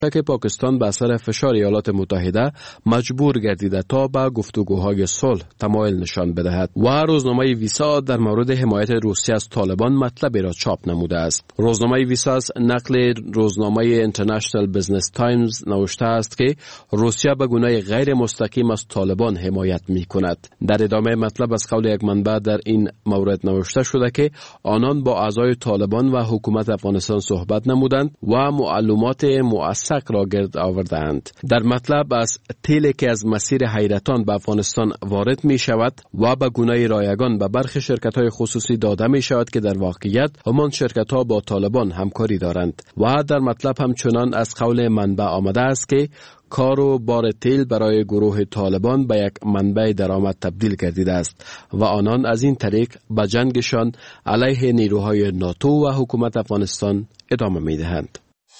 که پاکستان به اثر فشار ایالات متحده مجبور گردیده تا به گفتگوهای صلح تمایل نشان بدهد و روزنامه ویسا در مورد حمایت روسیه از طالبان مطلبی را چاپ نموده است. روزنامه ویسا از نقل روزنامه اینترنشنال بیزنس تایمز نوشته است که روسیه به گونه غیر مستقیم از طالبان حمایت می کند. در ادامه مطلب از قول یک منبع در این مورد نوشته شده که آنان با اعضای طالبان و حکومت افغانستان صحبت نمودند و معلومات مؤثق را گرد آوردند. در مطلب از تیلی که از مسیر حیرتان به افغانستان وارد می شود و به گونه رایگان به برخی شرکت‌های خصوصی داده می شود که در واقعیت همان شرکت‌ها با طالبان همکاری دارند. و در مطلب همچنان از قول منبع آمده است که کار و بار تیل برای گروه طالبان به یک منبع درآمد تبدیل گردیده است و آنان از این طریق به جنگشان علیه نیروهای ناتو و حکومت افغانستان ادامه می دهند.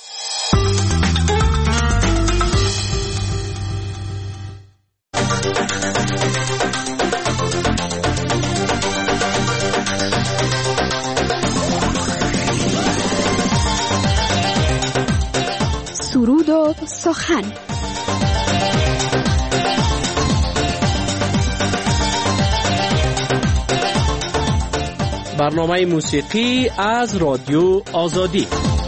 سرود و سخن. برنامه موسیقی از رادیو آزادی.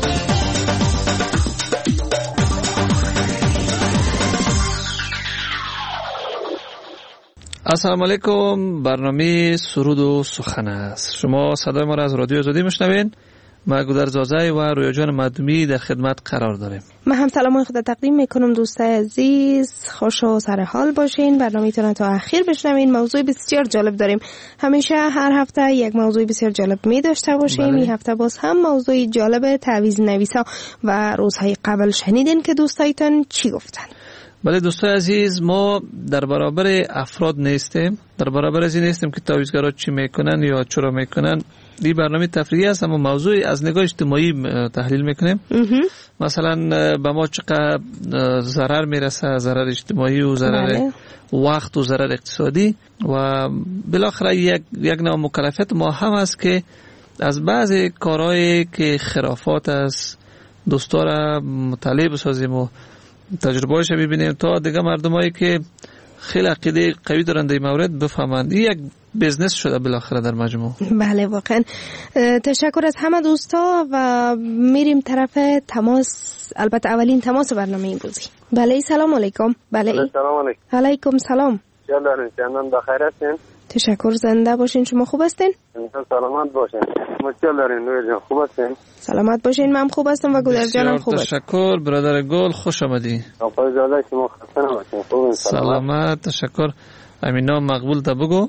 السلام علیکم. برنامه سرود و سخن است. شما صدای ما را از رادیو آزادی میشنوین. ما گودر زازای و رویا جان مدومی در خدمت قرار داریم. من هم سلام خود تقدیم میکنم. دوستای عزیز خوش و سر حال باشین. برنامه‌تون تا اخیر بشنوین. موضوع بسیار جالب داریم. همیشه هر هفته یک موضوع بسیار جالب می داشته باشیم. این هفته باز هم موضوع جالب تعویض نویسا و روزهای قبل شنیدین که دوستایتون چی گفتن. بله دوستای عزیز، ما در برابر افراد نیستیم، در برابر از این نیستیم که تعویضگرا چی میکنن یا چرا میکنن. این برنامه تفریحی است اما موضوع از نگاه اجتماعی تحلیل میکنیم. مثلا به ما چقدر ضرر میرسه، ضرر اجتماعی و ضرر وقت و ضرر اقتصادی و بالاخره یک نوع مکلفیت ما هم است که از بعضی کارهایی که خرافات است دوستا را مطالعه بسازیم و تجربه‌اش ببینیم تا دیگه مردمایی که خیلی عقیده قوی دارن در این مورد بفهمند. این یک بزنس شده بالاخره در مجموع. بله واقعا تشکر از همه دوستا و میریم طرف تماس. البته اولین تماس برنامه امروزی. بله سلام علیکم. بله سلام علیکم. علیکم سلام. چندان بخیر هستین؟ تشکر. زنده باشین. شما خوب هستین؟ سلامت باشین. مشکل دارین نویر جان؟ خوب هستین؟ سلامت باشین. من خوب هستم و گودر جانم خوب است. تشکر برادر گل، خوش آمدی. آقای زاده شما خسته نباشین. خوبین؟ سلامت. تشکر. همین نام مقبول تا بگو.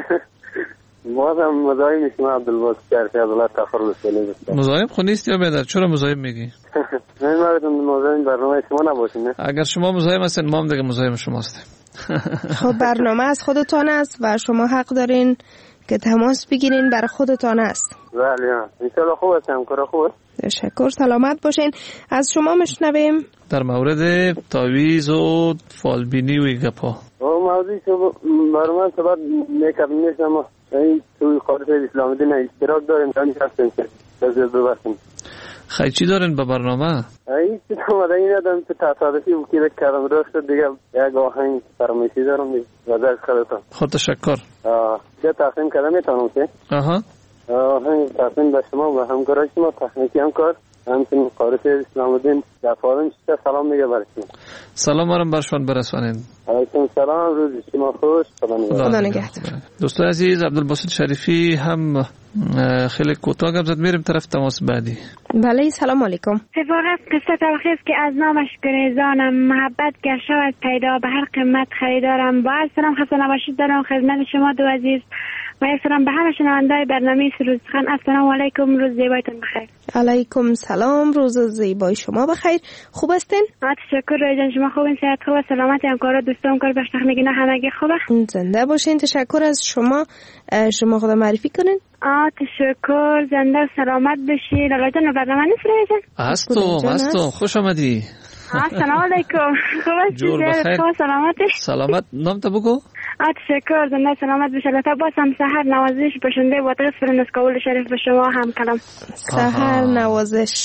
بازم مزاحم شما عبدالباسط شرفی عبدالله تفر رسولی بستم. مزاحم خود نیست یا بیادر؟ چرا مزاحم میگی؟ نمیدونم مزاحم برنامه شما نباشین. اگر شما مزاحم هستین ما هم دیگه مزاحم شما هستیم. خب برنامه از خودتان است و شما حق دارین که تماس بگیرین، برای خودتان است. بله انشالله خوب هستم. کار خوب است. تشکر. سلامت باشین. از شما میشنویم در مورد تعویض و فالبینی و این گپا. موضوعی که برنامه صحبت میکنم این توی خارج اسلامی دین اشتراک داریم تا نیست هستیم که بزرگ ببستیم. خیلی چی دارین به برنامه؟ این چی آمده این ادام که تصادفی بکیده کردم راه شد دیگه یک آهنگ فرمایشی دارم وزرد خودتان. خود تشکر. چه تقسیم کردم میتونم که؟ آهنگ تقسیم به شما و همکارای شما تکنیکی همکار همچنین خارج اسلام الدین دفاعن چه سلام میگه برای شما. سلام برام برشان برسانید. علیکم سلام. روز شما خوش. خدا نگهدار. دوستان عزیز، عبدالباسط شریفی هم خیلی کوتاه گپ زد. میریم طرف تماس بعدی. بله سلام علیکم. واقعا قصه تلخیص که از نامش گریزانم محبت گر شود پیدا به هر قیمت خریدارم. با سلام خسته نباشید دارم خدمت شما دو عزیز و یک سلام به همه شنونده‌های برنامه سرود سخن. السلام علیکم. روز زیبایتون بخیر. علیکم سلام. روز زیبای شما بخیر. خوب هستین؟ تشکر روی جان. شما خوبین؟ صحت خوبه؟ سلامت همکارا دوستان کار بخش تخنیکی نه همگی خوبه؟ زنده باشین. تشکر از شما. شما خدا معرفی کنین. تشکر. زنده و سلامت بشید. آقای جان برنامه نیست روی جان؟ هستم. خوش آمدی. سلام علیکم. خوب هستید؟ سلامتی؟ سلامت. نام تا بگو. تشکر. زنده سلامت بشه. البته باز هم سحر نوازش باشنده و تغفر نسکول شریف به شما هم کلام. سحر نوازش.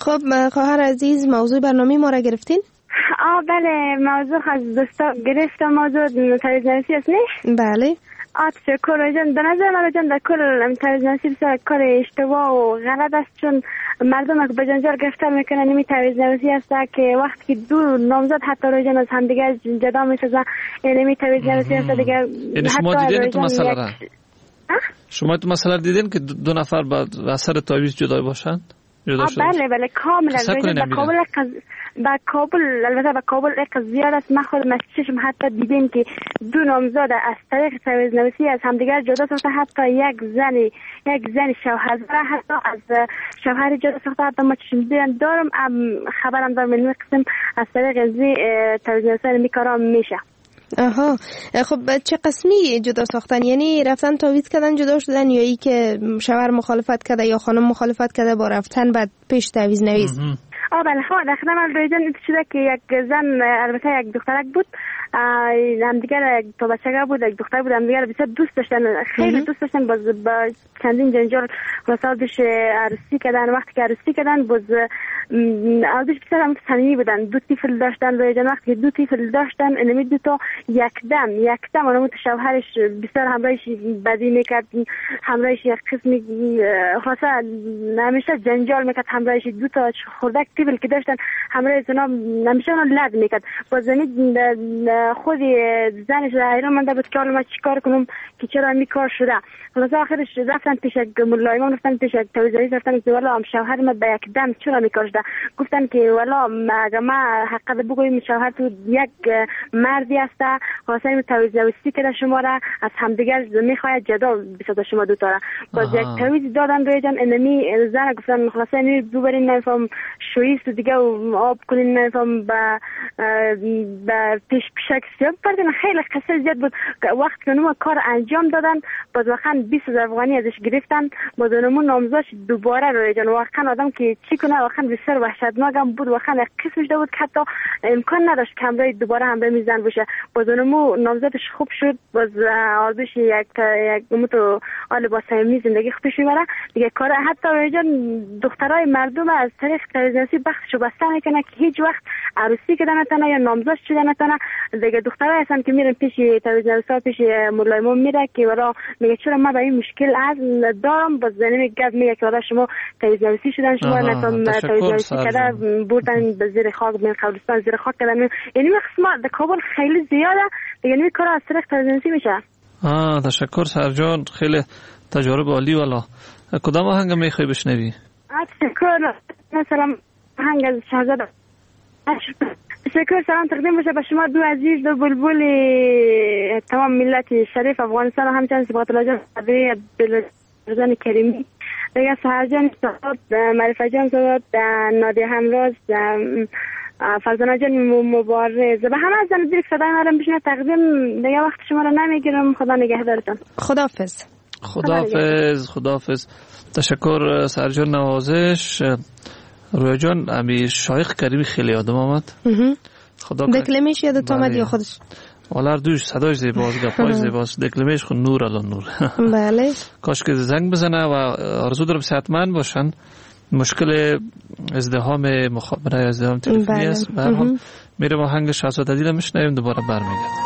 خب خواهر عزیز، موضوع برنامه ما را گرفتین؟ بله، موضوع از دوستا گرفتم. موضوع تلویزیونی است نه؟ بله. تشکر جان. به نظر من جان در کل تلویزیونی کار اشتباه و غلط است، چون مردم که به جنجال گرفتار میکنن. نمی تلویزیونی است که وقتی که دو نامزد حتی روزن از هم دیگه جدا میشن، نمی تلویزیونی است دیگه. یعنی شما دیدین تو مسئله را؟ شما تو مسئله دیدین که دو نفر با اثر تعویض جدا باشند؟ بله کاملا. با کابل البته با کابل یک زیاد است. من خود مسیحشم حتی دیدیم که دو نامزد از طریق تلویزیونی از همدیگر جدا ساخته. حتی یک زن شوهر حتی از شوهر جدا ساخته. حتی ما چشم دیدن دارم، خبرم دارم این قسم از طریق تلویزیونی میکارم میشه. آها، خب چه قسمی جدا ساختن؟ یعنی رفتن تعویض کردن جدا شدن، یا ای که شوهر مخالفت کرده یا خانم مخالفت کرده با رفتن بعد پیش تعویض نویز؟ بله در خدمت رویدن این شده که یک زن، البته یک دخترک بود، همدیگر تو بچگاه بود، یک دختر بود، همدیگر بسیار دوست داشتن، خیلی دوست داشتن. باز با چندین جنجال وسادش عروسی کردن. وقتی که عروسی کردن باز عروسش بسیار هم صمیمی بودن. دو طفل داشتن رویدن. وقتی که دو طفل داشتن انمی دو تا یکدم اونمو شوهرش بسیار همراهش بدی میکرد، همراهش یک قسمی خاصه همیشه جنجال میکرد، همراهش دو تا خردک طفل که داشتن همراهش اونا همیشه اونو لد میکرد. باز خود زنش حیران مونده بود که حالا من چیکار کنم که چرا این کار شده. خلاص آخرش رفتن پیش ملایمان، رفتن پیش توزیعی، رفتن که والا شوهر من به یک دم چرا میکار شده. گفتن که والا اگه ما حقیقت بگویم شوهر تو یک مردی است، خلاص این توزیعی کرده شما را از همدیگر میخواید جدا بسازه شما دو تا را. باز یک توزیع دادن روی جان انمی زن گفتن خلاص اینو ببرین نفهم شویست دیگه و آب کنین نفهم با پیشک سیاب بردن. خیلی قصه زیاد بود. وقت که نمو کار انجام دادن باز واقعا 20,000 افغانی ازش گرفتن. باز نمو نامزاش دوباره روی جان. واقعا آدم که چی کنه واقعا بسیار وحشتناک هم بود. واقعا یک قسمش بود که حتی امکان نداشت که همراه دوباره همراه میزن باشه. باز نمو نامزدش خوب شد. باز آردوش یک تو حال با صمیمی زندگی خوبش میبره دیگه. کار حتی روی جان دخترای مردم از طریق تلویزیونی بخششو بسته میکنه که هیچ وقت عروسی کردن نتونه یا نامزد شدن نتونه دیگه. دخترای هستن که میرن پیش تلویزیونی پیش ملایمون میره که والا میگه چرا ما با این مشکل از دارم. باز نمیگه میگه که والا شما تلویزیونی شدن، شما نتون تلویزیونی کردن بردن به زیر خاک، به قبرستان زیر خاک کردن. یعنی ما در کابل خیلی زیاده دیگه. این کار از طریق تلویزیونی میشه. تشکر سرجان، خیلی تجارب عالی. والا کدام آهنگ میخوای بشنوی؟ تشکر. مثلا آهنگ از شهزاده. تشکر. سلام تقدیم باشه به شما دو عزیز، دو بلبل تمام ملت شریف افغانستان و همچنین صبغت الله جان عبدالرزاق کریمی دیگه، سهر جان صحبت، معرفت جان صحبت، نادی همراز، فرزانه جان مبارز و همه از زن دیرک صدای ما رو بشنه تقدیم دیگه. وقت شما رو نمیگیرم. خدا نگهدارتان. خداحافظ. خداحافظ. تشکر سرجان نوازش. رویا جان امی شایخ کریمی خیلی یادم آمد. دکلمش یادت آمد یا خودش؟ والا دوش صداش زیباست، گپاش زیباست، دکلمش خود نور الان نور. بله. کاش که زنگ بزنه و آرزو دارم صحتمند باشن. مشکل ازدحام مخابره، ازدحام تلفنی است. به هر حال میرم آهنگ شهزاده دیدم میشنویم، دوباره برمیگردم.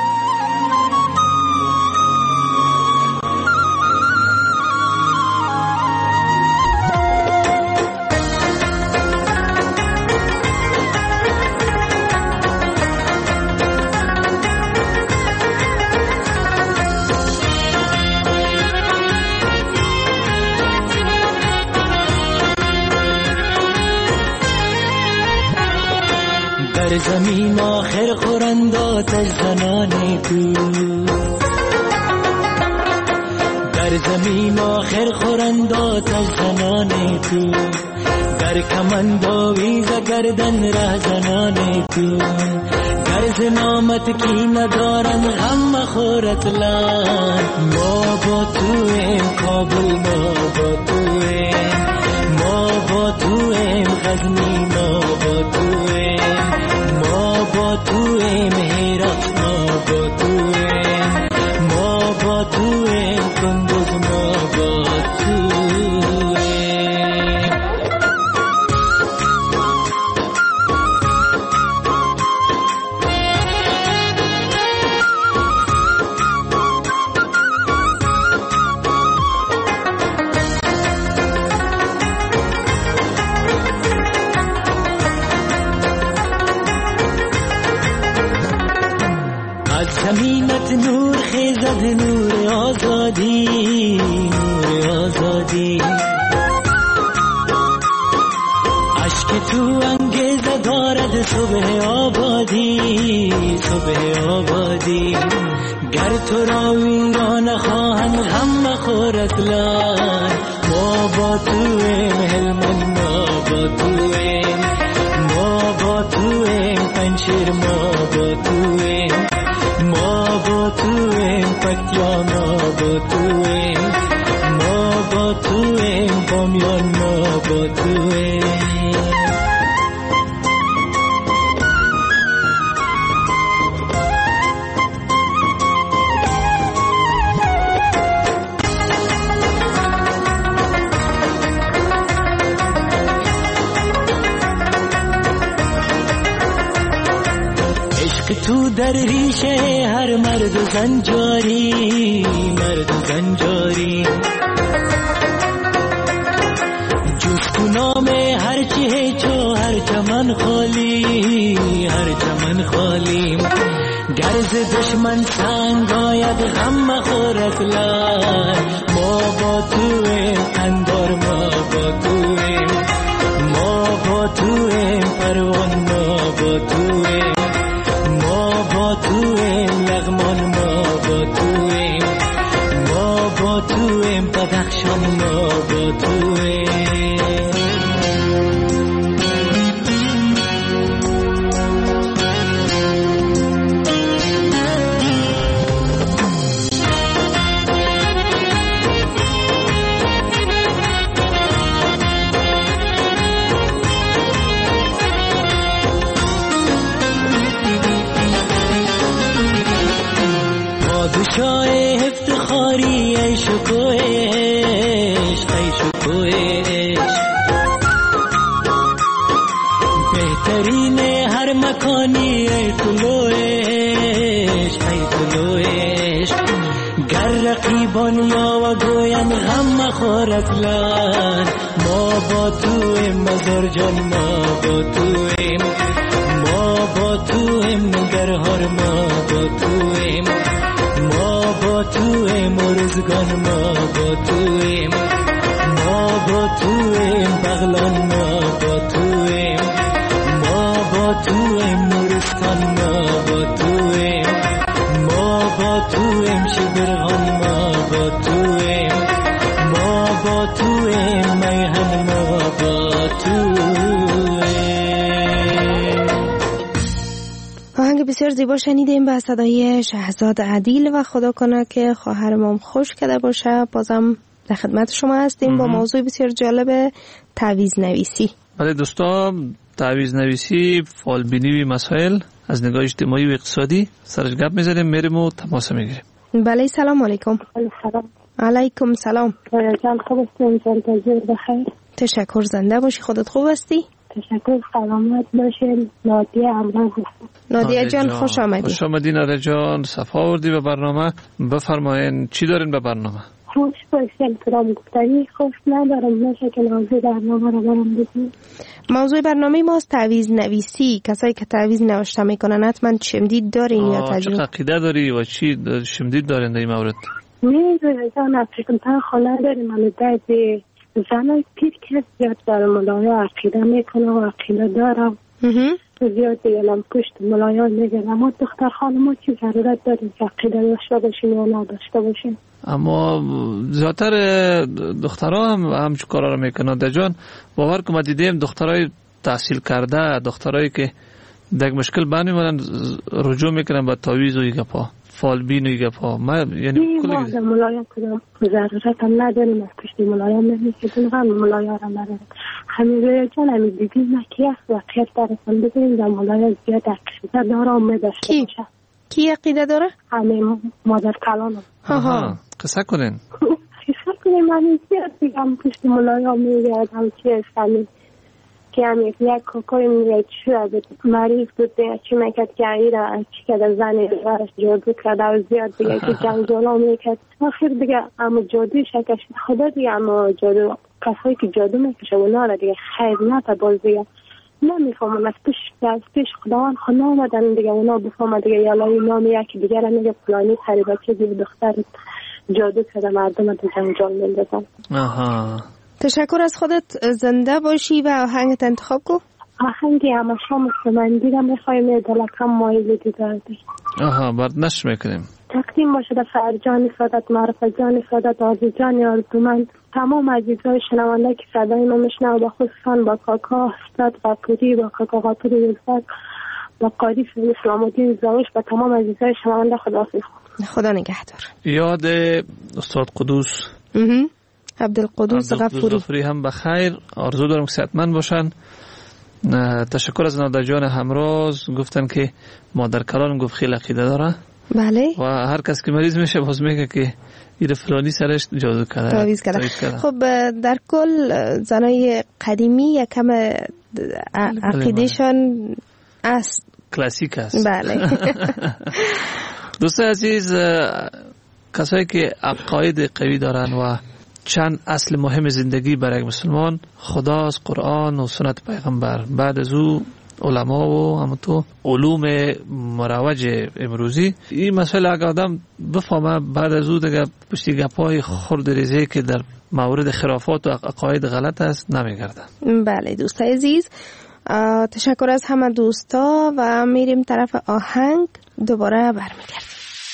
در زمین آخر خورنداتش زنان تو، در زمین آخر خورنداتش زنان تو، در کمند آویز گردن ره زنان تو، گرز نامت کی ندارن غم مخورت لان. ما با تویم کابل، ما با تویم، ما با تویم غزنی، ما با تویم، ما با تویم هرات، ما با تویم، ما با تویم کندوز، ما با تویم. زمینت نور خیزد نور آزادی نور آزادی عشق تو انگیزه دارد صبح آبادی صبح آبادی گر تو را ویران خواهند غم مخور اصلا ما با تویم هلمند ما با تویم ما با تویم پنشیر ما با تویم ما با تویم پکتیا ما با تویم ما با تویم بامیان ما با تویم تو در ریشه هر مرد و زن جاری مرد و زن جاری جز تو نام هر چه چو هر چمن خالی هر چمن خالی گرز دشمن سنگ آید غم مخور اصلا ما با تویم اندار ما با تویم ما با تویم پروان ما با تویم با تویم لغمان ما با تویم ما با تویم بدخشان ما با تویم شای افتخاری ای شکوهش ای شکوهش بهترین هر مکانی ای طلوعش ای طلوعش گر رقیبان یا و گوین غم مخور اصلا ما با تویم مزار جان ما با تویم ما با تویم نگرهار ما با تویم ما با تویم روزگان ما با تویم ما با تویم بغلان ما با تویم ما با تویم نورستان ما با تویم ما با تویم شبرغان ما با تویم ما با تویم میهن ما با تویم. آهنگ بسیار زیبا شنیدیم به صدای شهزاد عدیل و خدا کنه که خواهرم خوش کرده باشه. بازم در خدمت شما هستیم با موضوع بسیار جالب تعویض نویسی. بله دوستان، تعویض نویسی، فالبینی و مسائل از نگاه اجتماعی و اقتصادی سرش گپ می‌زنیم، میریم و تماس میگیریم. بله سلام علیکم. سلام علیکم سلام. جان خوب هستین؟ جان بخیر. تشکر، زنده باشی. خودت خوب هستی؟ تشکر، سلامت باشین. نادیه امروز هستم. نادیه جان خوش آمدید. خوش آمدین نادیه جان، صفا آوردی به برنامه. بفرمایین چی دارین به برنامه؟ خوش باشین. پرام گفتنی خوش ندارم، نشه که موضوع برنامه رو برام بگید. موضوع برنامه ماست تعویض نویسی. کسایی که تعویض نوشته میکنن حتما شمدید دارین یا تجربه؟ چه عقیده داری و چی شمدید دارین در این مورد؟ میدونی جان افریقا خانه داریم، من بعضی زنای پیر که زیاد در ملایا عقیده میکنه و عقیده دارم زیاد دیگرم پشت ملایا میگن، اما دختر خانم چی ضرورت داریم که عقیده داشته باشین یا نداشته باشین؟ اما زیادتر دخترها هم همچون کارا رو میکنن در جان. باور که ما دیدیم دخترای تحصیل کرده، دخترایی که در مشکل بانی میمونن رجوع میکنن به تعویض و گپا، فالبین و گپا. ما یعنی کلی ملایا کدام ضرورت هم نداریم از پشت ملایا میکنیم، هم ملایا رو نداریم. همین جان همین دیدیم نکی است و خیر درستان بزنیم در ملایا زیاد عقیده داره میداشته باشه. کی عقیده داره؟ همین مادر کلانم. ها قصه کنین. قصه کنیم همین زیاد دیگم پشت ملایا میگردم چی است که هم یک کوکوی میگه چی شد مریض بود چی میکرد که ایره چی که زنی غرش جادو کرده و زیاد دیگه که جنجالا میکرد آخر دیگه اما جادوی شکش خدا دیگه، اما جادو کسایی که جادو میکشه اونا را دیگه خیر نتا باز دیگه نمیفهمم از پیش خداوند خود نامدن دیگه اونا بفهمه دیگه یا نام یکی دیگه را میگه فلانی خریبه چه دیگه دختر جادو کرده مردم دیگه جان میندازن. تشکر از خودت، زنده باشی و آهنگت انتخاب کو. آهنگی همه شام من دیدم میخوایم دلکم مایل دیدارده. بردنش میکنیم. تقدیم باشه در فرجان سادت، معرفت جان سادت، آرزو جان آرزومند، تمام عزیزای شنونده که صدای ما میشنوه، با خصوصا با کاکا استاد غفوری، با کاکا غفوری یزدک، با قاری اسلام الدین زاوش، با تمام عزیزای شنونده خداحافظ. خدا نگهدار. یاد استاد قدوس عبدالقدوس غفوری هم بخیر. آرزو دارم که صحتمند باشن. تشکر از ناده جان همراز، گفتن که مادر کلان گفت خیلی عقیده داره. بله. و هر کس که مریض میشه باز میگه که این فلانی سرش جادو کرده، تعویض کرده. خب در کل زنای قدیمی یکم عقیدهشان است، کلاسیک است. بله. دوستان عزیز، کسایی که عقاید قوی دارن و چند اصل مهم زندگی برای مسلمان خداست، قرآن و سنت پیغمبر، بعد از او علما و همونطور علوم مروج امروزی. این مسئله اگه آدم بفهمه بعد از او دیگه پشتی گپای خرد ریزه که در مورد خرافات و عقاید غلط است نمیگرده. بله دوستای عزیز، تشکر از همه دوستا و میریم طرف آهنگ، دوباره برمیگردیم.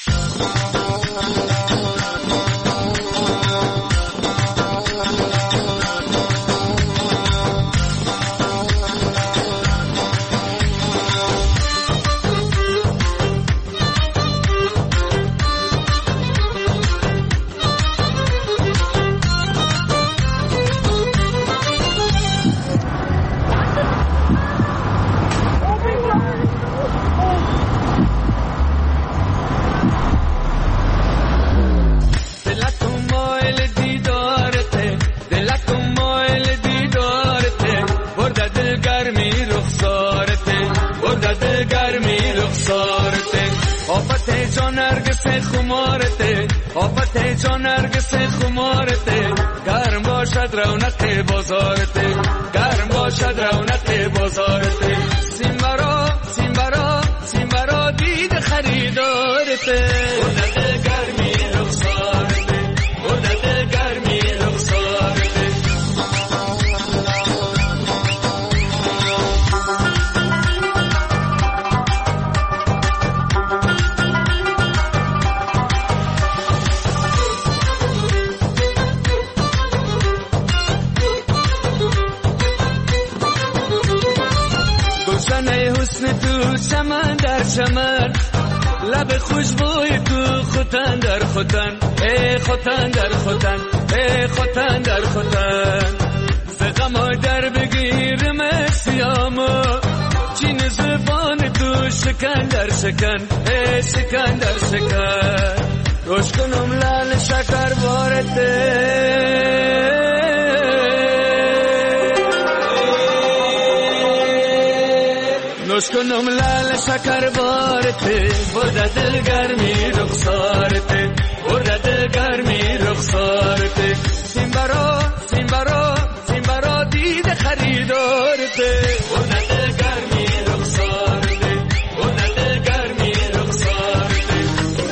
آفت جان نرگس خمارته، گرم باشد رونق بازارته، گرم باشد رونق بازارته، سیمبرا دید خریدارته، بردت گرمی رخسارته، بردت گرمی رخسارته. تو چمن در چمن، لب خوشبوی تو خوتن در خوتن، ای خوتن در خوتن، ای خوتن در خوتن. ز غم در بگیرم سیامو، چین زبان تو شکن در شکن، ای شکن در شکن. روش کنم لال شکر بارته، نوش کنم لال شکر بارته، برد دل گرمی رخسارته، برد دل گرمی رخسارته. سیمبرا دید خریدارته، برد دل گرمی رخسارته، برد دل گرمی رخسارته.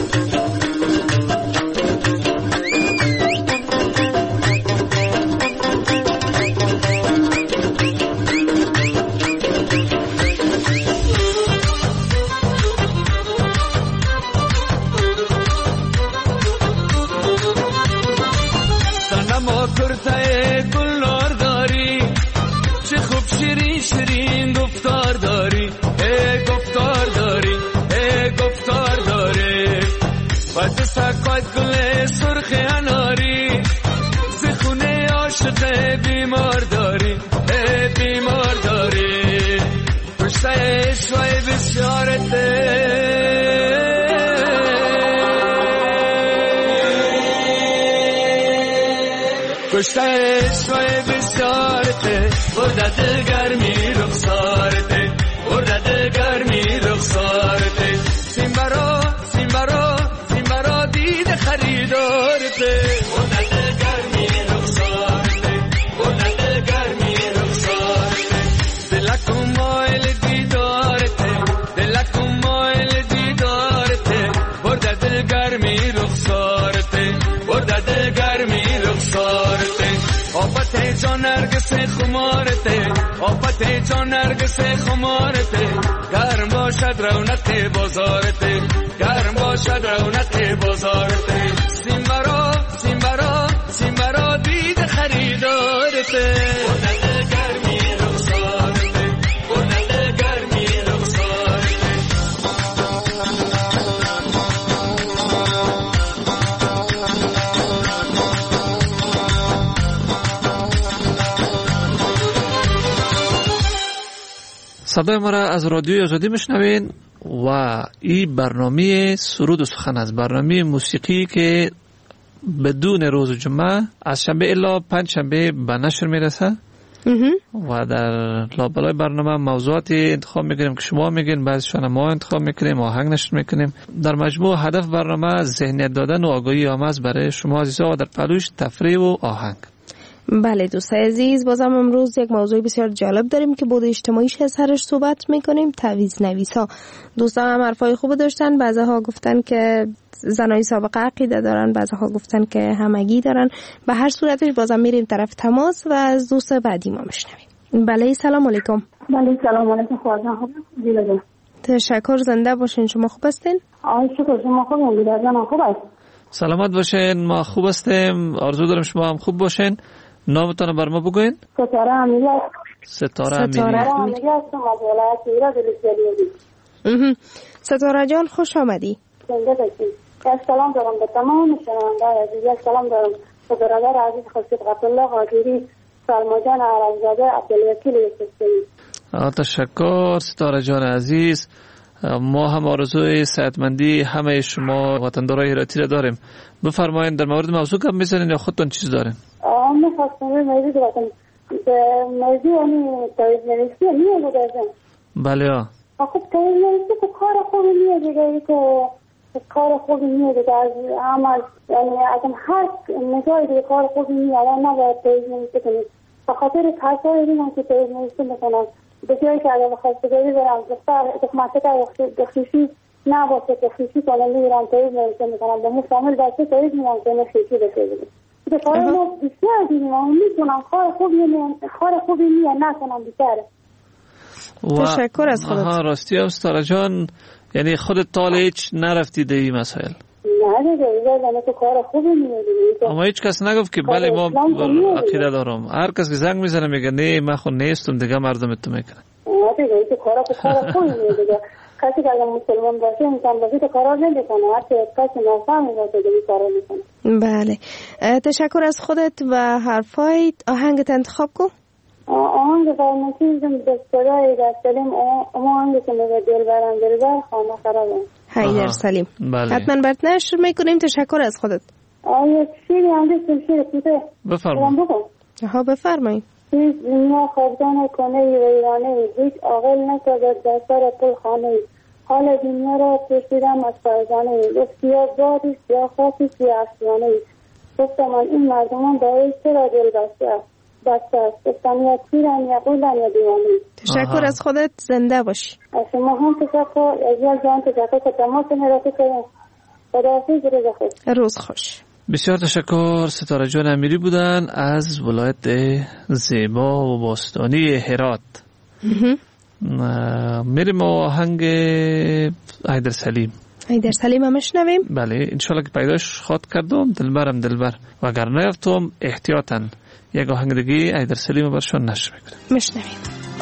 کرتای گلنار داری، چه خوب شیرین گفتار داری، ای گفتار داری، ای گفتار داری. بعد سکوت گل سرخ اناری، زخونه عاشق بیمار داری، ای بیمار داری. پشتای شوی بسیارته، کشته شوی بسیارته، برد دل گرمی رخسارته، برد دل گرمی رخسارته. سیمبرا دید خریدارته، برد دل گرمی رخسارته، برد دل گرمی رخسارته. دلکم کیف خمارت، گرم باشد رونق بازارت، گرم باشد رونق بازارت. سیمبرا سیمبرا سیمبرا دید خریدارت، بردن گرمی رخسارت، بردن گرمی رخسارت. صدای ما را از رادیوی آزادی میشنوین و این برنامه سرود و سخن است، برنامه موسیقی که بدون روز جمعه از شنبه الا پنج شنبه به نشر میرسه و در لابلای برنامه موضوعات انتخاب میکنیم که شما میگین، بعضیشان ما انتخاب میکنیم، آهنگ نشر میکنیم. در مجموع هدف برنامه ذهنیت دادن و آگاهی آموز برای شما عزیزا و در پلوش تفریح و آهنگ. بله دوستای عزیز، بازم امروز یک موضوع بسیار جالب داریم که بود اجتماعیش از سرش صحبت میکنیم، تعویض نویس ها. دوستان هم حرفای خوب داشتن، بعضها گفتن که زنای سابقه عقیده دارن، بعضها گفتن که همگی دارن. به هر صورتش بازم میریم طرف تماس و از دوست بعدی ما میشنویم. بله سلام علیکم. بله سلام علیکم. خواهدم تشکر، زنده باشین. شما خوب هستین؟ شکر. شما خوب هست؟ سلامت باشین، ما خوب هستیم. آرزو دارم شما هم خوب باشین. نامتون بر ما بگوین. ستاره امیری. ستاره امیری هستم از ولایت ایران دلسری. ستاره جان خوش آمدی. زنده باشید. سلام دارم به تمام شنوندگان عزیز. سلام دارم به برادر عزیز خورشید غفرالله قادری، سلما جان عربزاده، عبدالوکیل یوسفزئی. تشکر ستاره جان عزیز. ما هم آرزوی صحتمندی همه شما وطندارای هراتی را داریم. بفرمایید در مورد موضوع گپ میزنین یا خودتون چیز دارین؟ میخواستم موضوع بگم. موضوع تعویض نویسی میگه. بله خب تعویض نویسی که کار خوبی نیه دیگه، که کار خوبی نیه دیگه، از عمل یعنی از هر نگاهی دیگه کار خوبی نیه. الان نباید تعویض نویسی کنید به خاطر کسایی دیگه که تعویض نویسی میکنن. به جایی که اگر خواستگاری برم دخمته که بخشیشی نباشه که خیشی کنن میرم تعویض نویسی میکنن به مستعمل دسته تعویض میرم که اینه خیشی بشه دیگه. که کار ما بسیار دیگه ما میکنم کار خوبی نیه نکنم بیشتره. تشکر از خودت. راستی هم ستاره جان، یعنی خودت تا هیچ نرفتی در این مسائل؟ نه دیگه یعنی که کار خوبی نیه دیگه. اما هیچ کس نگفت که بله ما عقیده دارم. هر کس که زنگ میزنه میگه نه من خود نیستم دیگه، مردم تو میکنه. نه دیگه که کار خوبی نیه دیگه. کسی که اگر مسلمان باشه انسان باشه که کارا نمیکنه، هر کسی نفهمی باشه دیگه کارا میکنه. بله تشکر از خودت و حرفایت. آهنگت انتخاب کن. آهنگ فرمایشیم به صدای دستلیم، آهنگ که میگه دلبر خانه خرابه. حیدر سلیم. بله. حتما برات نشر میکنیم. تشکر از خودت. یک شیری هم دستم شیر کوته. بفرمایید. هیچ دنیا خوابدان کنه و ایرانه، هیچ عاقل نکرد در سر پل خانه. حال دنیا را پرسیدم از فرزانه، گفت یا بادی یا خاکی یا افسانه. گفتم من این مردمان باید چرا دل بسته است، گفتم یا تیرن یا قولن یا دیوانه. تشکر از خودت، زنده باش. از شما هم تشکر، از یال جان تشکر که تماس نراتی کنیم. خداحافظ، روز خوش. روز خوش. بسیار تشکر. ستاره جان امیری بودن از ولایت زیبا و باستانی هرات. میریم آهنگ حیدر سلیم. حیدر سلیم هم میشنویم. بله انشالله که پیداش خواد کردم. دلبرم دلبر و اگر نیفتم احتیاطاً یک آهنگ دیگه حیدر سلیم برشان نشر میکنم. میشنویم.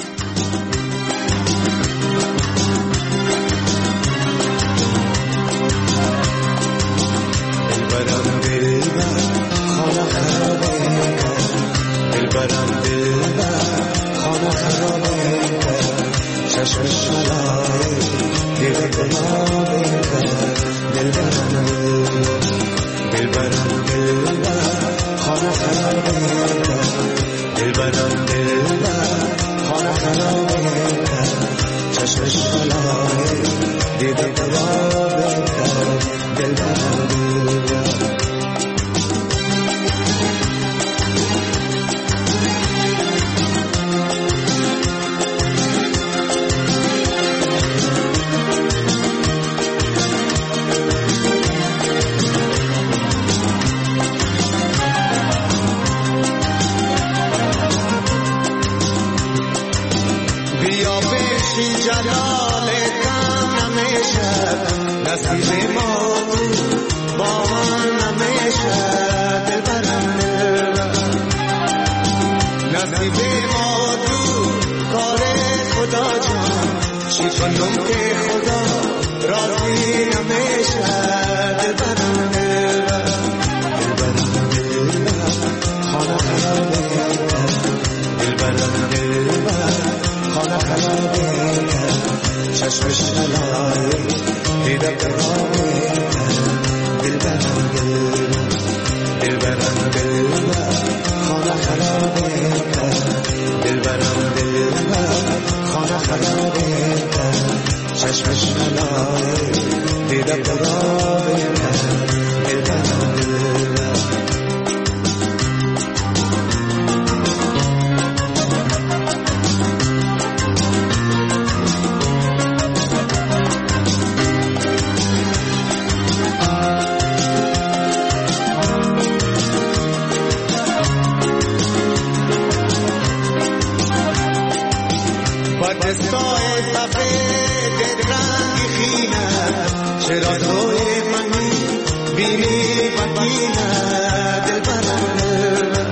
چشمش ملای دیگه گناه دلبرم خانه خرابه دلبرم خانه خرابه چشمش ملای دیگه گناه دلبرم نمیشه نصیب ما با من نمیشه دلبرم نصیب ما تو کار خدا جان چی کنم که خدا راضی نمیشه دلبرم خانه خرابه دلبرم خانه خرابه چشمش نلای دیده قرابه دلبرم خانه خرابه دلبرم خانه خرابه چشمش نلای دیده قرابه دلبرم دستای سفید رنگی خینه چرا روی منی بینی بکینه دلبرم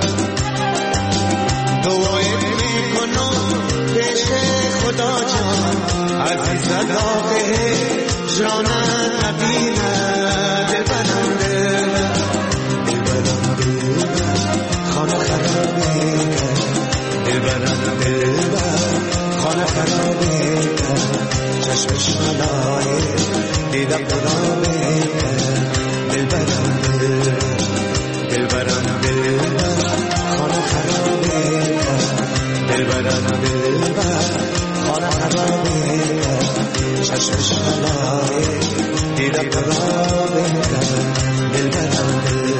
دعایت میکنم پیش خدا جان عزیز صدا که جانت نبینه دلبرم خانه خرابه دلبرم خانه خرابه چشمش ملایه دیده قرابه دلبرم خانه خرابه دلبرم خانه خرابه چشمش ملایه دیده قرابه دلبرم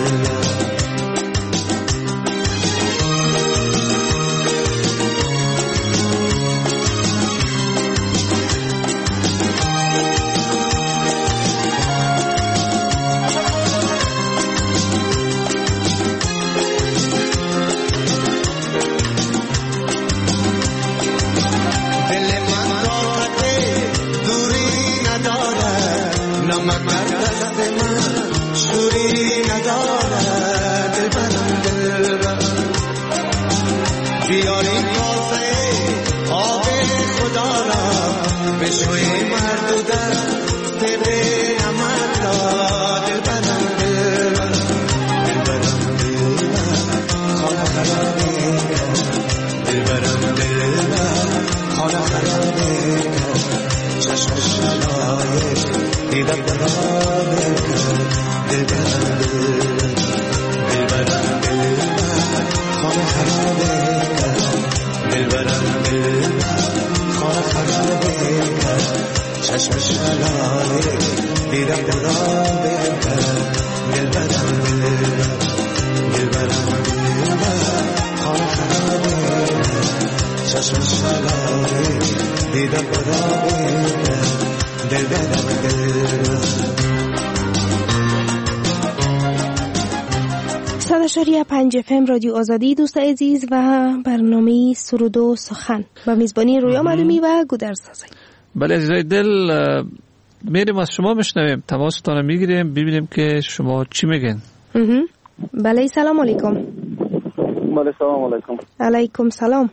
شریعه 5 FM رادیو آزادی دوست عزیز و برنامه سرود و سخن و میزبانی رویا معلومی و گودرزسازی. بله عزیزای دل میریم از شما میشنویم، تماستان میگیریم ببینیم که شما چی میگن. بله سلام علیکم. بله سلام علیکم. علیکم سلام.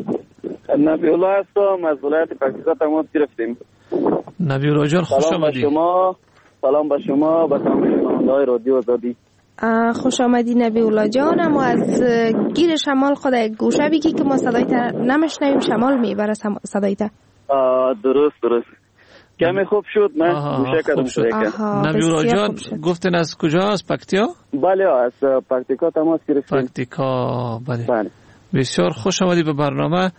نبی الله هستم از ولایت پکتیکا تماس گرفتیم. نبی الله جان خوش آمدید. سلام به شما به تمام شنونده‌های رادیو آزادی. خوش آمدی نبی الله جان. اما از گیر شمال خود یک گوشه بگی که ما صدایت نمیشنویم، شمال میبره صدایت. درست کمی خوب شد. من گوشه کردم شده. نبی الله جان گفتن از کجا؟ از پکتیا؟ بله از پکتیکا تماس گرفتیم. پکتیکا بله. بسیار خوش آمدی به برنامه.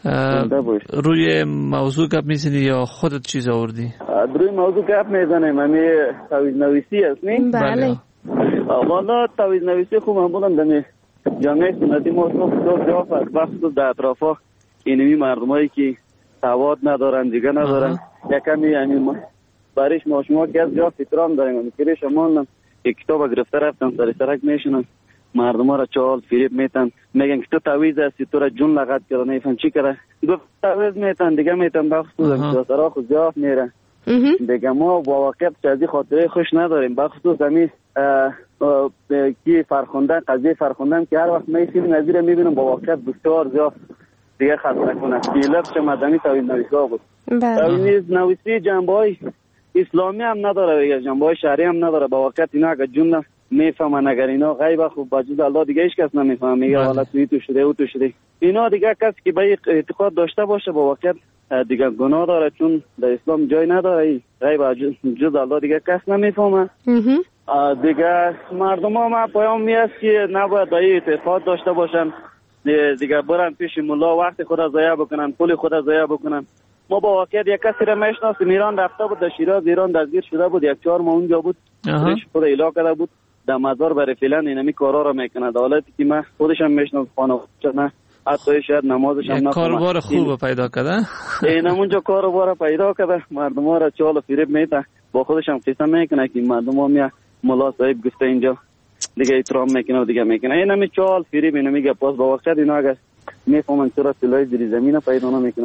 روی موضوع گپ میزنی یا خودت چیز آوردی؟ روی موضوع گپ میزنیم. همی تعویض نویسی هست نیم؟ بله. والا تعویض نویسی خوب هم بودم دمی جامعه سنتی ما تو جا بخصوص در اطرافا اینوی مردمایی که سواد ندارن دیگه ندارن یکمی همین برایش ما شما که از جا فطرام داریم میکره شما یک کتاب گرفته رفتن سر سرک میشنن مردم ها را چال فریب میتن میگن که تو تعویض هستی تو را جون لغت کرده نیفهم چی کرده گفت تعویض میتن دیگه میتن بخصوص سرا خود جا میره دیگه ما با واقعیت چیزی خاطره خوش نداریم، بخصوص همین که فرخوندن، قضیه فرخوندن که هر وقت من فیلم نظیر میبینم با واقعیت بسیار زیاد دیگه خسته کنه. لفظ مدنی توحید نویسی ها بود. توحید نویسی جنبه های اسلامی هم نداره دیگه، جنبه های شرعی هم نداره. با واقعیت اینا اگه جون میفهمن، اگر اینا غیبه خوب باجود الله دیگه هیچ کس نمیفهمه، میگه حالا تو شده او تو شده. اینا دیگه کسی که به اعتقاد داشته باشه با واقعیت دیگه گناه داره، چون در اسلام جای نداره غیب جز الله دیگه کس نمیفهمه. دیگه مردم ها ما پیام میاد که نباید به اعتقاد داشته باشن، دیگه برن پیش ملا وقت خود ضایع بکنن، پول خود ضایع بکنن. ما با واقعیت یک کسی را میشناسیم، ایران رفته بود، در شیراز ایران دستگیر شده بود، 1-4 ماه اونجا بود، خود اعلام کرده بود در مزار برای فعلا اینمی کارا را میکنه. در حالتی که من خودشم میشناسم، خانواده‌ام حتی شاید نمازش هم نخونه. کاروبار خوب پیدا کرده. اینم اونجا کاروبار پیدا کرده، مردم ها را چال و فریب میده، با خودشم قصه میکنه که مردم ها میاد ملا صاحب گفته اینجا دیگه احترام میکنه و دیگه میکنه. اینمی چال فریب اینو میگه. پس با وقت اینا اگه میفهمن چرا سلای زیر زمین پیدا نمیکنن.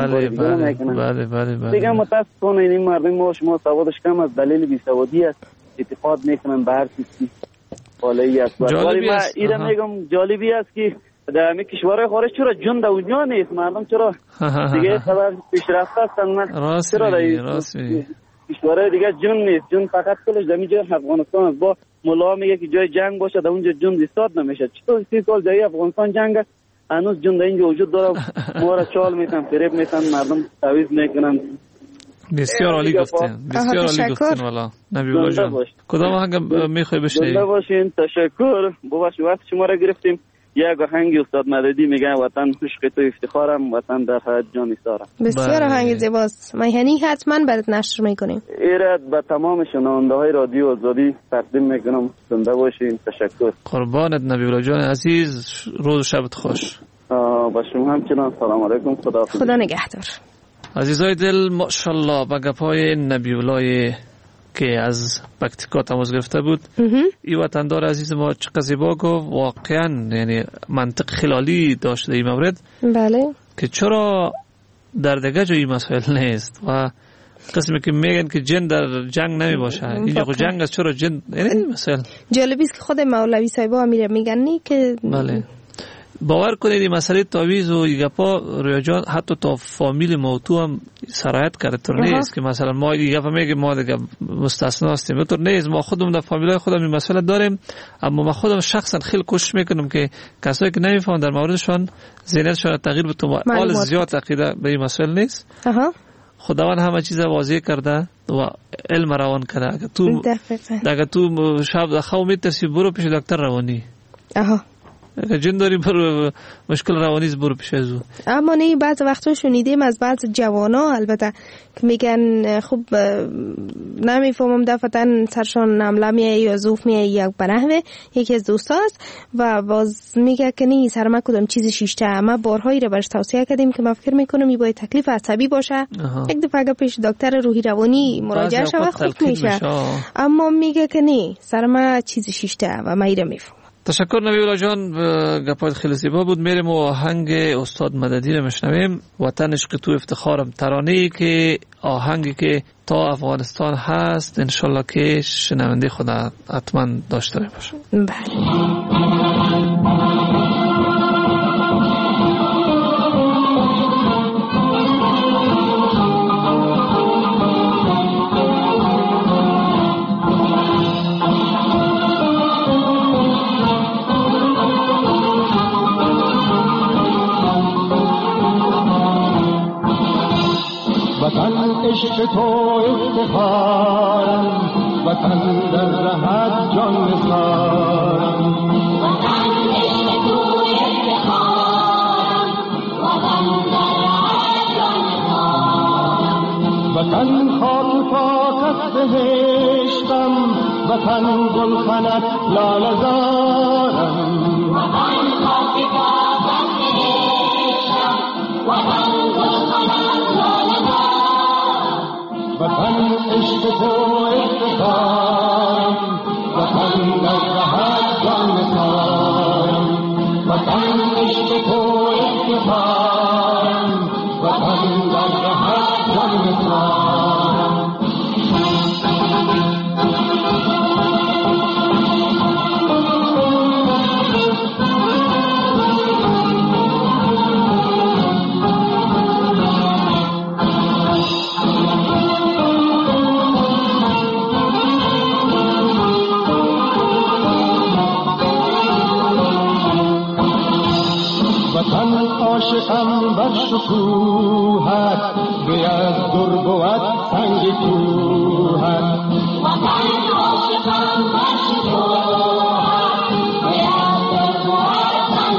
بله. دیگه متاسفانه این مردم ما شما سوادش کم از دلیل بیسوادی است، اعتقاد میکنن به هر چیزی بالایی است. ولی من اینا میگم جالبی است که در همین کشورهای خارج چرا جون در اونجا نیست، مردم چرا دیگه خبر پیشرفته هستن. من چرا در کشورهای دیگه جون نیست، جون فقط کلش در اینجا افغانستان است. با ملا میگه که جای جنگ باشه در اونجا جون ایستاد نمیشه. چطور 30 سال جای افغانستان جنگ است هنوز جون در اینجا وجود داره؟ ما را چال میتن، فریب میتن، مردم تعویض میکنن. بسیار عالی گفتین، بسیار عالی گفتین. والا نبی الله جان کدام آهنگ میخوای بشنوی؟ زنده باشین. تشکر. بابا وقت شما را گرفتیم. یک آهنگ استاد مددی میگه وطن عشق تو افتخارم، وطن در حیات جان ایثارم. بسیار آهنگ زیباست. میهنی حتما برات نشر میکنیم. ایراد به تمام شنونده های رادیو آزادی تقدیم میکنم. زنده باشین. تشکر. قربانت نبی الله جان عزیز. روز و شبت خوش. با شما همچنان. سلام علیکم. خدا نگهدار. عزیزای دل، ماشاءالله با گپای نبی الله که از پکتیکا تماس گرفته بود، این وطندار عزیز ما چقدر زیبا گفت. واقعا یعنی منطق خلالی داشته این مورد. بله. که چرا در دیگه جایی مسائل نیست و قسمی که میگن که جن در جنگ نمی باشه، اینجا خود جنگ است، چرا جن یعنی مسائل جالبی است که خود مولوی صاحبا میره میگن نی که بله. باور کنید این مسئله تعویض و گپا رویا جان حتی تا فامیل موتو هم سرایت کرده. طور نیست که مثلا ما این گپا میگه ما دیگه مستثنا هستیم، طور نیست. ما خودمون در فامیلای خودم این مسئله داریم، اما من خودم شخصا خیلی کوشش میکنم که کسایی که نمیفهمن در موردشان ذهنیتشان تغییر بدم. حال زیاد عقیده به این مسئله نیست. خداوند همه چیز واضح کرده و علم روان کرده. اگه تو شب خواب میترسی برو پیش دکتر روانی. اگه جن داری برو مشکل روانی برو پیش ازو. اما نه بعض وقتا شنیدیم از بعض جوانا البته که میگن خوب نمیفهمم دفتن سرشان نمله میه یا زوف میه یک بنهوه یکی از دوستاست و باز میگه که نه سر ما کدام چیز شیشته. اما بارهایی رو برش توصیه کردیم که من فکر میکنم این باید تکلیف عصبی باشه. یک دفعه اگه پیش دکتر روحی روانی مراجعه شوه خوب میشه. اما میگه که نه سر ما چیز شیشته و من ایره میفهم. تشکر نبی الله جان. گپایت خیلی زیبا بود. میریم و آهنگ استاد مددی رو میشنویم. وطن عشق تو افتخارم، ترانه‌ای که آهنگی که تا افغانستان هست انشالله که شنونده خدا حتما داشته باشه. عشق تو افتخارم، وطن در رهت جان نثارم. وطن عشق تو افتخارم، وطن در رهت جان نثارم. وطن خاک پاکت بهشتم، وطن گلخنت لاله زارم. وطن خاک پاکت بهشتم، وطن گلخنت لاله زارم. وطن عشق تو افتخارم، وطن در رهت جان نثارم. وطن عشق تو افتخارم، وطن در رهت جان نثارم. کوهت وطن عاشقم مشروعت بیاد وطن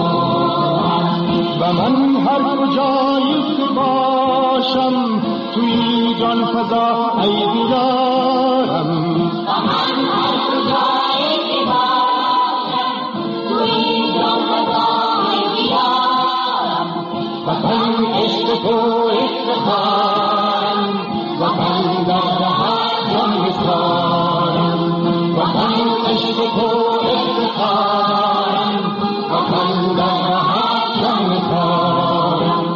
و من هر کجایی که باشم توی جان فضا ای دیدارم و من هر کجایی که باشم توی جان فضا ای دیدارم وطن عشق تو افتخارم وطن در رهت جان بسارم وطن عشق تو افتخارم وطن در رهت جان بسارم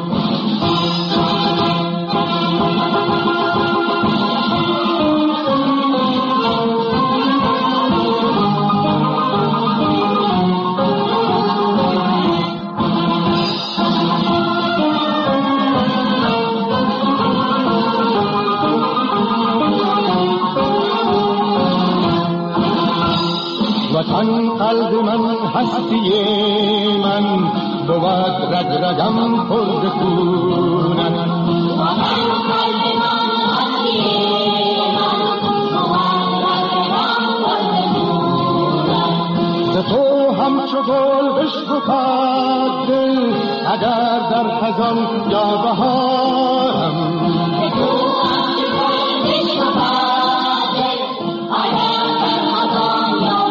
وطن قلب من هستی من بود رگ رگم پر ز خونت وطن قلب من هستی من بود رگ رگم پر ز خونت ز تو همچو گل بشکفد دل اگر در خزان یا بهارم ز تو همچو گل بشکفد دل اگر در خزان یا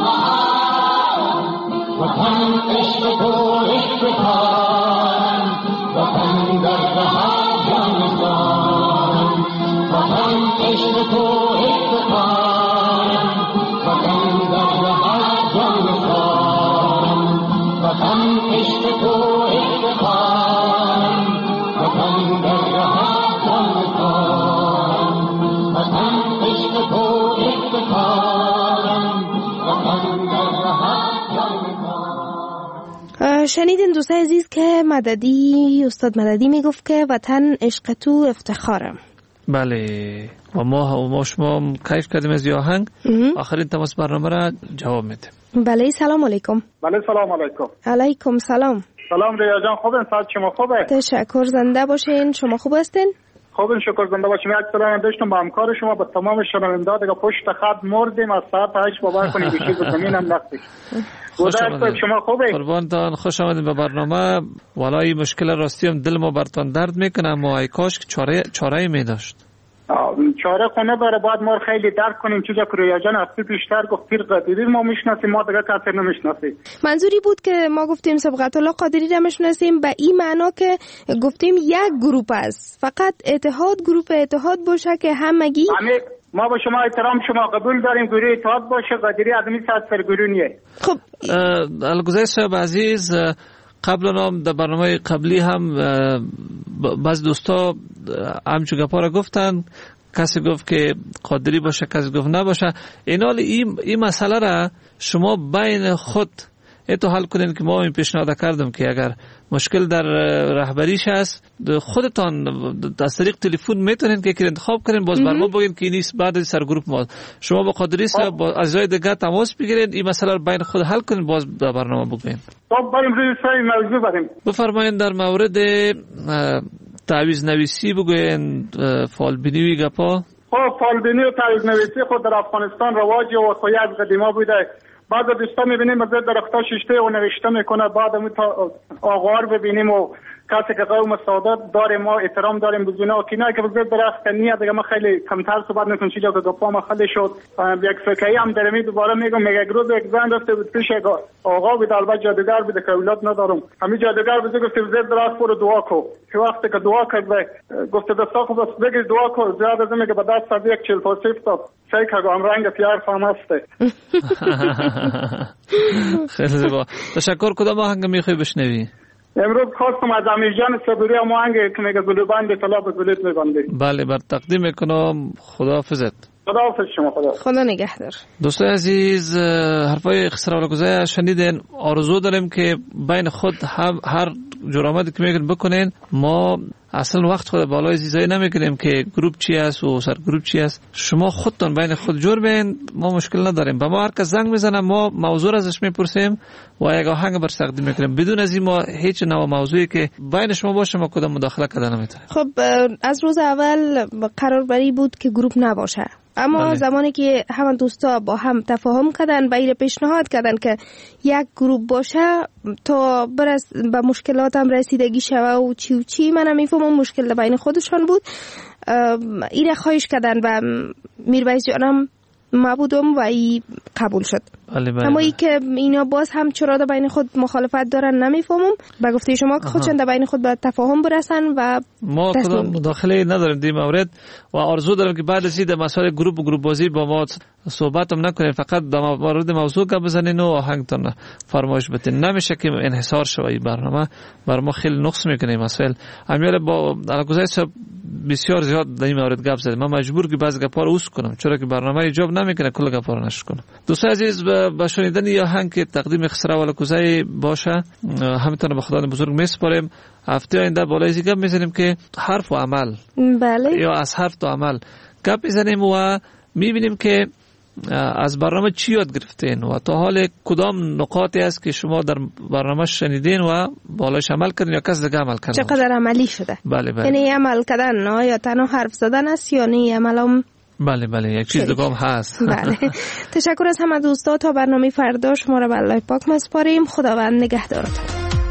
وطن عشق تو افتخارم وطن در رهت جان بسارم وطن عشق تو افتخارم وطن در رهت جان بسارم وطن عشق تو افتخارم وطن در رهت جان بسارم وطن عشق تو افتخارم وطن در رهت جان بسارم. شنیدین دوستای عزیز که استاد مددی میگفت که وطن عشق تو افتخارم. بله و ما شما کیف کردیم از آهنگ. آخرین تماس برنامه را جواب میدیم. بله سلام علیکم. بله سلام علیکم. علیکم سلام. سلام ریا جان خوبین؟ صحت شما خوبه؟ تشکر زنده باشین. شما خوب هستین؟ خوبین شکر زنده باشیم. یک سلام داشتم با همکار شما با تمام شنوندگان دیگه پشت خط مردیم از ساعت 8 باور کنید گوشی به زمین هم رفتیم. شما خوبه؟ قربانتان خوش آمدید به برنامه. والای مشکل راستی هم دل ما برتان درد میکنه اما ای کاش که چاره می داشت. چاره خونه داره باید ما خیلی درک کنیم چیزا که رویا جان هستی پیشتر گفت پیر قادری ما میشناسیم ما دیگه کسی نمیشناسیم. منظوری بود که ما گفتیم سبقت الله قادری را میشناسیم به این معنا که گفتیم یک گروپ است فقط اتحاد گروپ اتحاد باشه که همگی ما با شما احترام شما قبول داریم گروه اتحاد باشه قادری آدمی ساعت سرگرونیه. خب الگذشت صاحب عزیز قبل نام در برنامه قبلی هم بعض دوستا همچو گپا را گفتن کسی گفت که قادری باشه کسی گفت نباشه. این مسئله را شما بین خود ایتو حل کنین که ما این پیشنهاد کردم که اگر مشکل در رهبریش هست خودتان از طریق تلفن میتونین که انتخاب کنین باز بر ما بگین که نیست بعد از سرگروپ ما شما با قادری صاحب با از جای دیگه تماس بگیرید این مسئله رو بین خود حل کنین باز به برنامه بگین. خب بریم روی سری موضوع بریم. بفرمایید در مورد تعویض نویسی بگوین فالبینی و گپا. خب فالبینی و تعویض نویسی خود در افغانستان رواج و خواهی از قدیما بوده. بعض دوستا میبینیم از درختها شیشته و نوشته میکنه بعد تا آغار ببینیم و کسی که قوم سعادت داریم ما احترام داریم بزرگنا که نه که بزرگ درخت نیه دیگه ما خیلی کمتر صحبت میکنم چیزا که گپا ما خیلی شد. یک فکری هم درمی دوباره میگم میگه یک روز یک زن رفته بود پیش آقا بود البته جادوگر بود که اولاد ندارم همین جادوگر بود گفت بزرگ درخت برو دعا کو که وقتی که دعا کرد گفت دستا خو بس بگیر دعا کو زیاد از میگه به دست از یک 40 توصیف تا سعی کردم رنگ پیار فهم هسته. خیلی زیبا. تشکر. کدام آهنگ میخوای بشنوی؟ امروز خواستم از امیرجان صبوری هم آهنگ که میگه گلوبند طلا به گلت میبنده. بله بر تقدیم میکنم. خداحافظت. خداحافظ شما. خدا نگهدار. دوستان عزیز حرفای خسرو الگوزای شنیدین. آرزو داریم که بین خود هر جرامتی که میگن بکنین ما اصلا وقت خود بالای زیزایی نمیکنیم که گروپ چی است و سر گروپ چی است. شما خودتون بین خود جور بین، ما مشکل نداریم. با ما هر کس زنگ میزنه ما موضوع ازش میپرسیم و یک آهنگ بر تقدیم میکنیم. بدون از این ما هیچ نوع موضوعی که بین شما باشه ما کدام مداخله کردن نمیتونیم. خب از روز اول قرار بری بود که گروپ نباشه، اما زمانی که همه دوستا با هم تفاهم کردن، باید پیشنهاد کردن که یک گروپ باشه تا به مشکلات هم رسیدگی شوه و چی من میفهمم مشکل بین خودشان بود. این خواهش کردن و میرویس جانم ما بودم و ای قبول شد. اما ای که اینا باز هم چرا در بین خود مخالفت دارن نمیفهمم. به گفته شما که خودشان در بین خود به تفاهم برسن و ما کدام مداخله نداریم در مورد و آرزو دارم که بعد از این مسائل گروپ بازی با ما صحبت هم نکنین، فقط در مورد موضوع گپ بزنین و آهنگتون فرمایش بدین. نمیشه که انحصار شوه این برنامه، بر ما خیلی نقص میکنه این مسائل. امیال با علاقه بسیار زیاد در این مورد گپ زدیم. من مجبور که بعضی گپا رو اوس کنم چرا که برنامه ایجاب نمیکنه کل گپا رو نشر کنم. دوستان عزیز با شنیدن یه آهنگ که تقدیم خسرو ولکوزی باشه همتون به خدای بزرگ میسپاریم. هفته آینده بالای این گپ میزنیم که حرف و عمل، بله، یا از حرف تا عمل گپ میزنیم و میبینیم که از برنامه چی یاد گرفتین و تا حال کدام نقاطی است که شما در برنامه شنیدین و بالاش عمل کردین یا کس دیگه عمل کردن، چقدر عملی شده. بله بله. یعنی عمل کردن یا تنها حرف زدن است یا نه عملم؟ بله بله، یک چیز دیگه هم هست. بله. تشکر از همه دوستا. تا برنامه فردا شما را به الله پاک میسپاریم. خداوند نگهدارتون.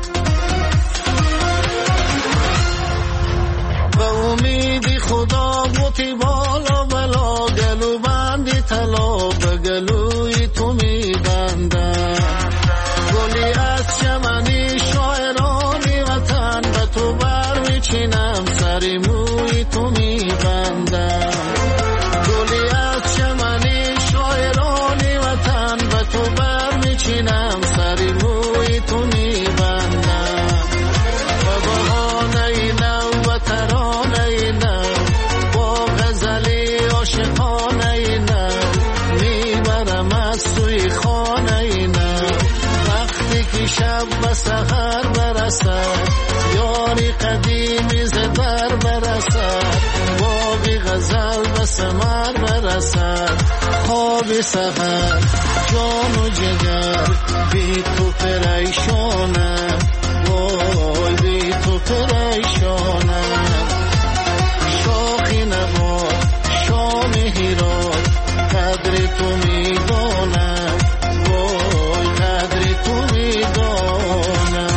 به امید خدا بوتی بالا بلا گلو بندی طلا به گلوی تو میبندم. گلی از چمنی شاعرانی وطن به تو بر میچینم سری موی تو میبندم. گلی از چمنی شاعرانی وطن به تو بر میچینم سری موی تو میبندم. و بهانه نو و ترانه نو با غزلی عاشقانه نو میبرم از سوی خانه نو. وقتی که شب به سحر برسد یاری قدیمی زدر برسد، باقی غزل به ثمر برسد، خواب سحر جان و جگر بی تو پریشانم، وای بی تو پریشانم. شاخی نباد شام هیراد قدر تو میدانم، وای قدر تو میدانم.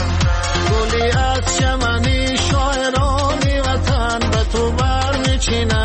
China